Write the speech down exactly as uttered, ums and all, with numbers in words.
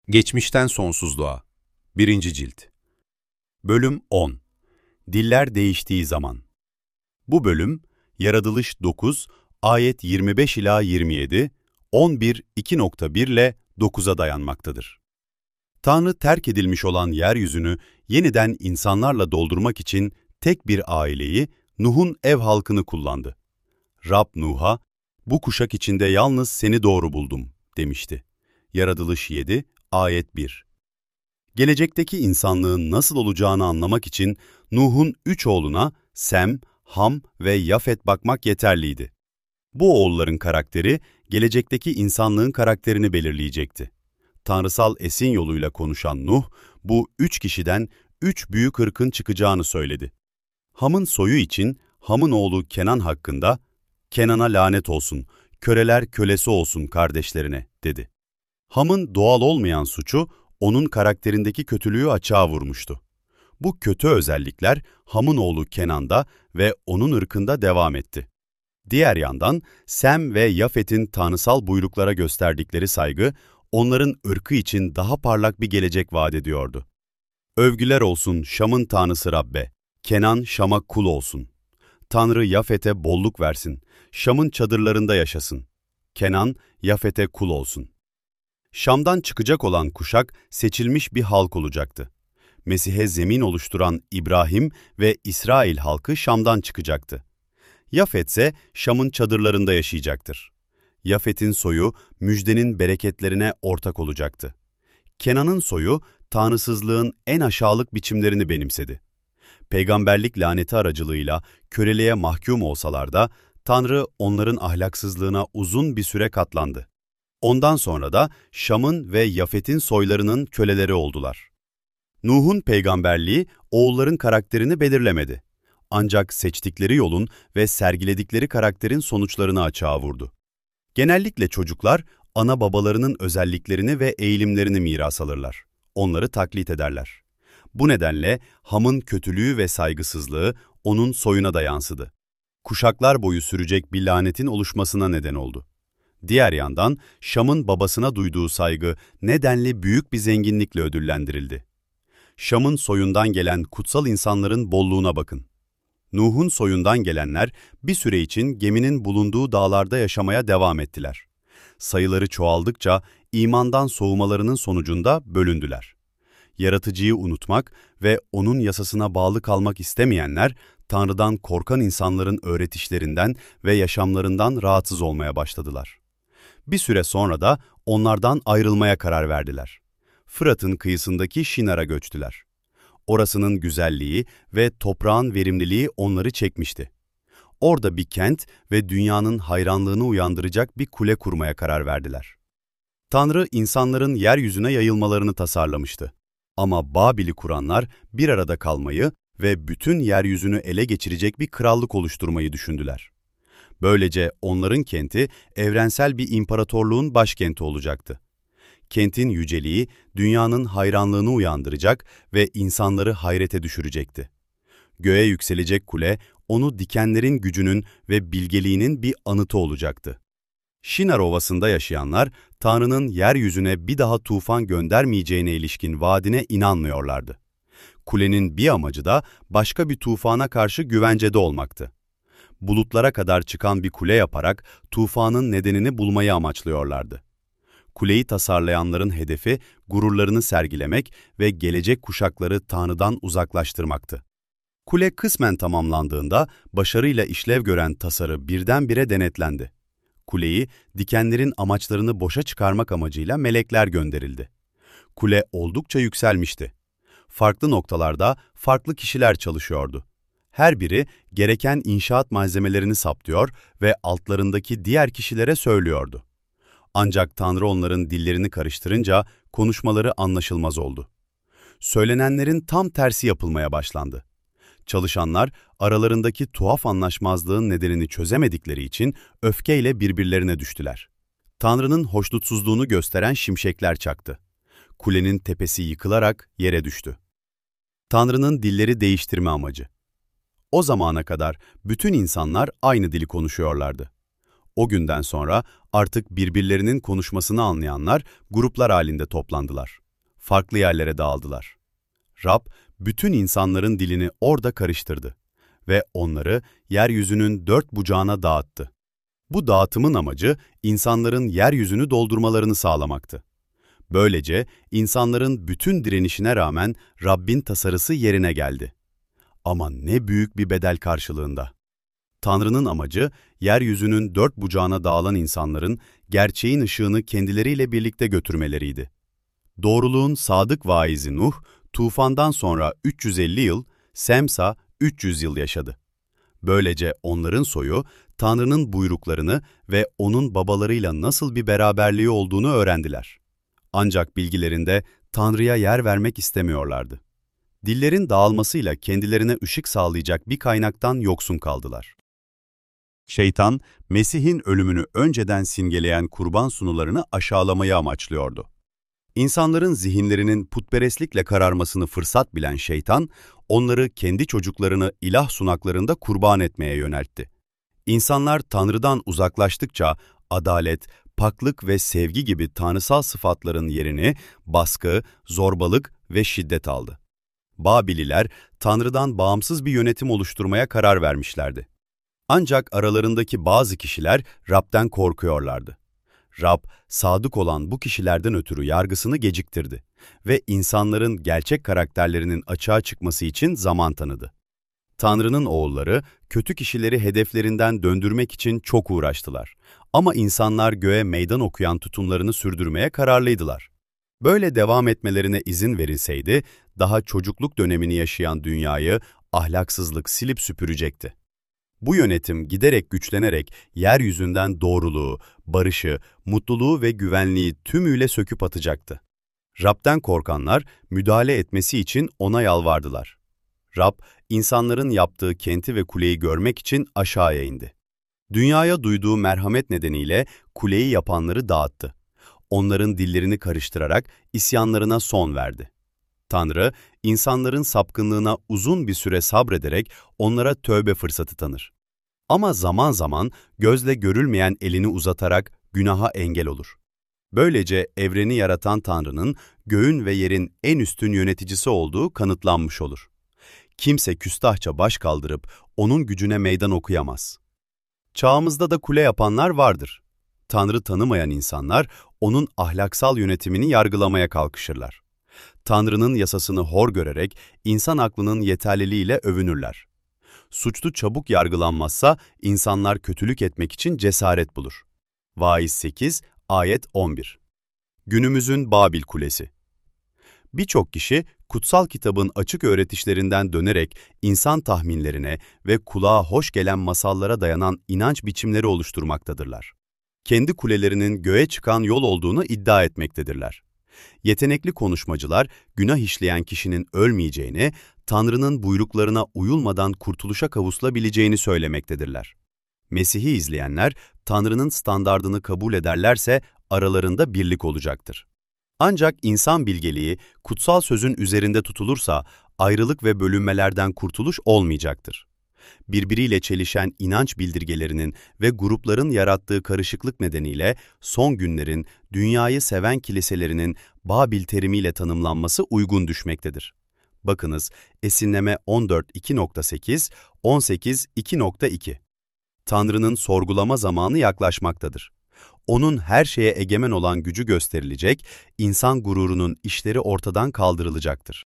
Geçmişten Sonsuzluğa birinci. Cilt Bölüm on Diller Değiştiği Zaman Bu bölüm, Yaratılış dokuz, ayet yirmi beş ila yirmi yedi, on bir iki nokta bir ile dokuza dayanmaktadır. Tanrı terk edilmiş olan yeryüzünü yeniden insanlarla doldurmak için tek bir aileyi, Nuh'un ev halkını kullandı. Rab Nuh'a, "Bu kuşak içinde yalnız seni doğru buldum," demişti. Yaratılış yedi, ayet bir. Gelecekteki insanlığın nasıl olacağını anlamak için Nuh'un üç oğluna Sem, Ham ve Yafet bakmak yeterliydi. Bu oğulların karakteri, gelecekteki insanlığın karakterini belirleyecekti. Tanrısal esin yoluyla konuşan Nuh, bu üç kişiden üç büyük ırkın çıkacağını söyledi. Ham'ın soyu için Ham'ın oğlu Kenan hakkında, "Kenan'a lanet olsun, köleler kölesi olsun kardeşlerine," dedi. Ham'ın doğal olmayan suçu, onun karakterindeki kötülüğü açığa vurmuştu. Bu kötü özellikler Ham'ın oğlu Kenan'da ve onun ırkında devam etti. Diğer yandan Sem ve Yafet'in tanrısal buyruklara gösterdikleri saygı, onların ırkı için daha parlak bir gelecek vaat ediyordu. "Övgüler olsun Şam'ın tanrısı Rabbe, Kenan Şam'a kul olsun. Tanrı Yafet'e bolluk versin, Şam'ın çadırlarında yaşasın. Kenan Yafet'e kul olsun." Şam'dan çıkacak olan kuşak seçilmiş bir halk olacaktı. Mesih'e zemin oluşturan İbrahim ve İsrail halkı Şam'dan çıkacaktı. Yafet ise Şam'ın çadırlarında yaşayacaktır. Yafet'in soyu müjdenin bereketlerine ortak olacaktı. Kenan'ın soyu tanrısızlığın en aşağılık biçimlerini benimsedi. Peygamberlik laneti aracılığıyla köleliğe mahkum olsalar da Tanrı onların ahlaksızlığına uzun bir süre katlandı. Ondan sonra da Şam'ın ve Yafet'in soylarının köleleri oldular. Nuh'un peygamberliği oğulların karakterini belirlemedi. Ancak seçtikleri yolun ve sergiledikleri karakterin sonuçlarını açığa vurdu. Genellikle çocuklar, ana babalarının özelliklerini ve eğilimlerini miras alırlar. Onları taklit ederler. Bu nedenle Ham'ın kötülüğü ve saygısızlığı onun soyuna da yansıdı. Kuşaklar boyu sürecek bir lanetin oluşmasına neden oldu. Diğer yandan Şam'ın babasına duyduğu saygı nedenli büyük bir zenginlikle ödüllendirildi. Şam'ın soyundan gelen kutsal insanların bolluğuna bakın. Nuh'un soyundan gelenler bir süre için geminin bulunduğu dağlarda yaşamaya devam ettiler. Sayıları çoğaldıkça imandan soğumalarının sonucunda bölündüler. Yaratıcıyı unutmak ve onun yasasına bağlı kalmak istemeyenler, Tanrı'dan korkan insanların öğretişlerinden ve yaşamlarından rahatsız olmaya başladılar. Bir süre sonra da onlardan ayrılmaya karar verdiler. Fırat'ın kıyısındaki Şinar'a göçtüler. Orasının güzelliği ve toprağın verimliliği onları çekmişti. Orada bir kent ve dünyanın hayranlığını uyandıracak bir kule kurmaya karar verdiler. Tanrı insanların yeryüzüne yayılmalarını tasarlamıştı. Ama Babil'i kuranlar bir arada kalmayı ve bütün yeryüzünü ele geçirecek bir krallık oluşturmayı düşündüler. Böylece onların kenti evrensel bir imparatorluğun başkenti olacaktı. Kentin yüceliği dünyanın hayranlığını uyandıracak ve insanları hayrete düşürecekti. Göğe yükselecek kule, onu dikenlerin gücünün ve bilgeliğinin bir anıtı olacaktı. Şinar Ovası'nda yaşayanlar, Tanrı'nın yeryüzüne bir daha tufan göndermeyeceğine ilişkin vaadine inanmıyorlardı. Kulenin bir amacı da başka bir tufana karşı güvencede olmaktı. Bulutlara kadar çıkan bir kule yaparak tufanın nedenini bulmayı amaçlıyorlardı. Kuleyi tasarlayanların hedefi gururlarını sergilemek ve gelecek kuşakları Tanrı'dan uzaklaştırmaktı. Kule kısmen tamamlandığında başarıyla işlev gören tasarı birdenbire denetlendi. Kuleyi, dikenlerin amaçlarını boşa çıkarmak amacıyla melekler gönderildi. Kule oldukça yükselmişti. Farklı noktalarda farklı kişiler çalışıyordu. Her biri gereken inşaat malzemelerini saptıyor ve altlarındaki diğer kişilere söylüyordu. Ancak Tanrı onların dillerini karıştırınca konuşmaları anlaşılmaz oldu. Söylenenlerin tam tersi yapılmaya başlandı. Çalışanlar aralarındaki tuhaf anlaşmazlığın nedenini çözemedikleri için öfkeyle birbirlerine düştüler. Tanrı'nın hoşnutsuzluğunu gösteren şimşekler çaktı. Kulenin tepesi yıkılarak yere düştü. Tanrı'nın dilleri değiştirme amacı. O zamana kadar bütün insanlar aynı dili konuşuyorlardı. O günden sonra artık birbirlerinin konuşmasını anlayanlar gruplar halinde toplandılar. Farklı yerlere dağıldılar. Rab, bütün insanların dilini orada karıştırdı ve onları yeryüzünün dört bucağına dağıttı. Bu dağıtımın amacı insanların yeryüzünü doldurmalarını sağlamaktı. Böylece insanların bütün direnişine rağmen Rabbin tasarısı yerine geldi. Ama ne büyük bir bedel karşılığında. Tanrı'nın amacı, yeryüzünün dört bucağına dağılan insanların gerçeğin ışığını kendileriyle birlikte götürmeleriydi. Doğruluğun sadık vaizi Nuh, tufandan sonra üç yüz elli yıl, Semsa üç yüz yıl yaşadı. Böylece onların soyu, Tanrı'nın buyruklarını ve onun babalarıyla nasıl bir beraberliği olduğunu öğrendiler. Ancak bilgilerinde Tanrı'ya yer vermek istemiyorlardı. Dillerin dağılmasıyla kendilerine ışık sağlayacak bir kaynaktan yoksun kaldılar. Şeytan, Mesih'in ölümünü önceden simgeleyen kurban sunularını aşağılamayı amaçlıyordu. İnsanların zihinlerinin putperestlikle kararmasını fırsat bilen şeytan, onları kendi çocuklarını ilah sunaklarında kurban etmeye yöneltti. İnsanlar Tanrı'dan uzaklaştıkça adalet, paklık ve sevgi gibi tanrısal sıfatların yerini baskı, zorbalık ve şiddet aldı. Babililer, Tanrı'dan bağımsız bir yönetim oluşturmaya karar vermişlerdi. Ancak aralarındaki bazı kişiler Rab'den korkuyorlardı. Rab, sadık olan bu kişilerden ötürü yargısını geciktirdi ve insanların gerçek karakterlerinin açığa çıkması için zaman tanıdı. Tanrı'nın oğulları, kötü kişileri hedeflerinden döndürmek için çok uğraştılar. Ama insanlar göğe meydan okuyan tutumlarını sürdürmeye kararlıydılar. Böyle devam etmelerine izin verilseydi, daha çocukluk dönemini yaşayan dünyayı ahlaksızlık silip süpürecekti. Bu yönetim giderek güçlenerek yeryüzünden doğruluğu, barışı, mutluluğu ve güvenliği tümüyle söküp atacaktı. Rab'den korkanlar müdahale etmesi için ona yalvardılar. Rab, insanların yaptığı kenti ve kuleyi görmek için aşağıya indi. Dünyaya duyduğu merhamet nedeniyle kuleyi yapanları dağıttı. Onların dillerini karıştırarak isyanlarına son verdi. Tanrı, insanların sapkınlığına uzun bir süre sabrederek onlara tövbe fırsatı tanır. Ama zaman zaman gözle görülmeyen elini uzatarak günaha engel olur. Böylece evreni yaratan Tanrı'nın göğün ve yerin en üstün yöneticisi olduğu kanıtlanmış olur. Kimse küstahça baş kaldırıp onun gücüne meydan okuyamaz. Çağımızda da kule yapanlar vardır. Tanrı tanımayan insanlar onun ahlaksal yönetimini yargılamaya kalkışırlar. Tanrı'nın yasasını hor görerek insan aklının yeterliliğiyle övünürler. Suçlu çabuk yargılanmazsa insanlar kötülük etmek için cesaret bulur. Vaiz sekiz, ayet on bir. Günümüzün Babil Kulesi. Birçok kişi kutsal kitabın açık öğretişlerinden dönerek insan tahminlerine ve kulağa hoş gelen masallara dayanan inanç biçimleri oluşturmaktadırlar. Kendi kulelerinin göğe çıkan yol olduğunu iddia etmektedirler. Yetenekli konuşmacılar, günah işleyen kişinin ölmeyeceğini, Tanrı'nın buyruklarına uyulmadan kurtuluşa kavuşulabileceğini söylemektedirler. Mesih'i izleyenler, Tanrı'nın standardını kabul ederlerse aralarında birlik olacaktır. Ancak insan bilgeliği, kutsal sözün üzerinde tutulursa, ayrılık ve bölünmelerden kurtuluş olmayacaktır. Birbiriyle çelişen inanç bildirgelerinin ve grupların yarattığı karışıklık nedeniyle son günlerin dünyayı seven kiliselerinin Babil terimiyle tanımlanması uygun düşmektedir. Bakınız, Esinleme on dört iki nokta sekiz, on sekiz iki nokta iki. Tanrı'nın sorgulama zamanı yaklaşmaktadır. Onun her şeye egemen olan gücü gösterilecek, insan gururunun işleri ortadan kaldırılacaktır.